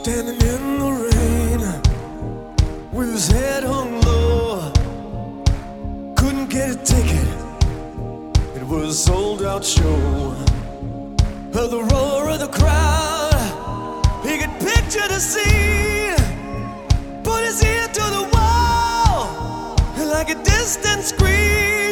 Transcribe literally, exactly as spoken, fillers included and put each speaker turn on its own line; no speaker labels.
Standing in the rain with his head hung low, couldn't get a ticket, it was a sold out show. Heard the roar of the crowd, he could picture the scene, put his ear to the wall like a distant scream.